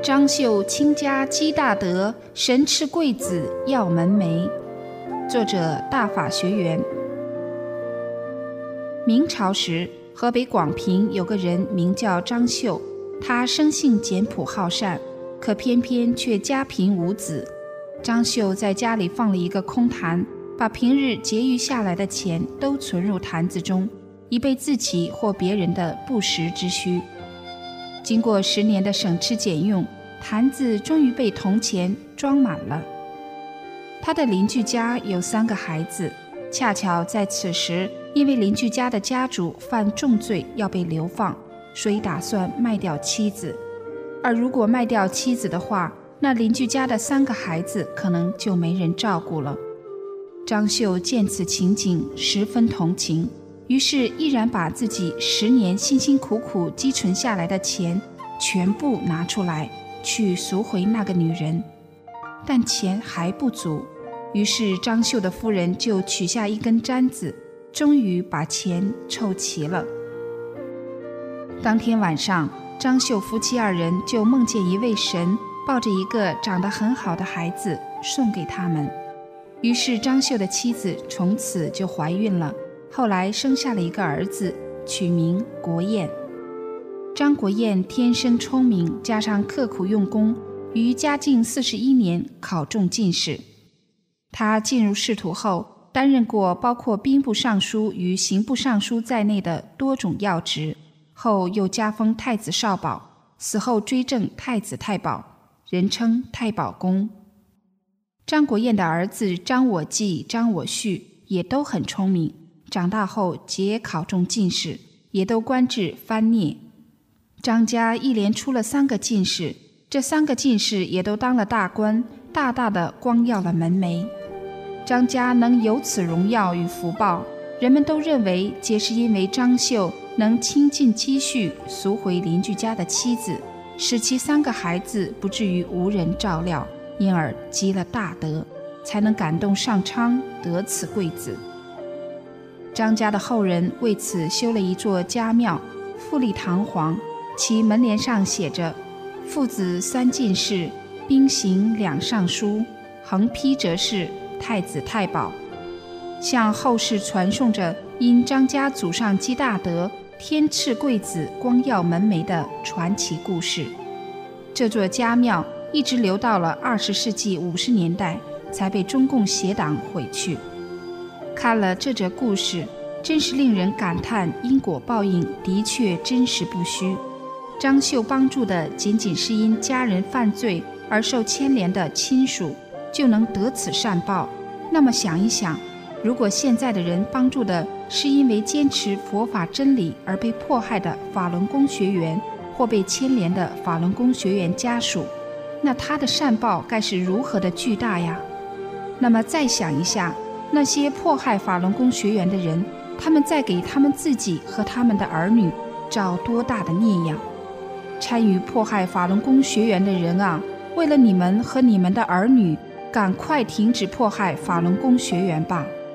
张绣倾家积大德，神赐贵子耀门楣。作者大法学员。明朝时，河北广平有个人名叫张绣，他生性简朴好善，可偏偏却家贫无子。张绣在家里放了一个空坛，把平日结余下来的钱都存入坛子中，以备自己或别人的不时之需。经过10年的省吃俭用，坛子终于被铜钱装满了。他的邻居家有3个孩子，恰巧在此时，因为邻居家的家主犯重罪要被流放，所以打算卖掉妻子。而如果卖掉妻子的话，那邻居家的3个孩子可能就没人照顾了。张绣见此情景，十分同情，于是毅然把自己10年辛辛苦苦积存下来的钱全部拿出来，去赎回那个女人。但钱还不足，于是张绣的夫人就取下一根簪子，终于把钱凑齐了。当天晚上，张绣夫妻2人就梦见一位神抱着一个长得很好的孩子送给他们。于是张绣的妻子从此就怀孕了，后来生下了一个儿子，取名国彦。张国彦天生聪明，加上刻苦用功，于嘉靖41年考中进士。他进入仕途后，担任过包括兵部尚书与刑部尚书在内的多种要职，后又加封太子少保，死后追赠太子太保，人称太保公。张国彦的儿子张我济、张我绪也都很聪明，长大后皆考中进士，也都官至藩聂。张家一连出了3个进士，这3个进士也都当了大官，大大的光耀了门楣。张家能有此荣耀与福报，人们都认为皆是因为张绣能倾尽积蓄赎回邻居家的妻子，使其3个孩子不至于无人照料，因而积了大德，才能感动上苍，得此贵子。张家的后人为此修了一座家庙，富丽堂皇，其门帘上写着父子3进士，兵刑2尚书，横批则是太子太保，向后世传颂着因张家祖上积大德，天赐贵子光耀门楣的传奇故事。这座家庙一直留到了20世纪50年代，才被中共邪党毁去。看了这则故事，真是令人感叹，因果报应的确真实不虚。张绣帮助的仅仅是因家人犯罪而受牵连的亲属，就能得此善报。那么想一想，如果现在的人帮助的是因为坚持佛法真理而被迫害的法轮功学员，或被牵连的法轮功学员家属，那他的善报该是如何的巨大呀？那么再想一下，那些迫害法轮功学员的人，他们在给他们自己和他们的儿女造多大的孽样？参与迫害法轮功学员的人啊，为了你们和你们的儿女，赶快停止迫害法轮功学员吧。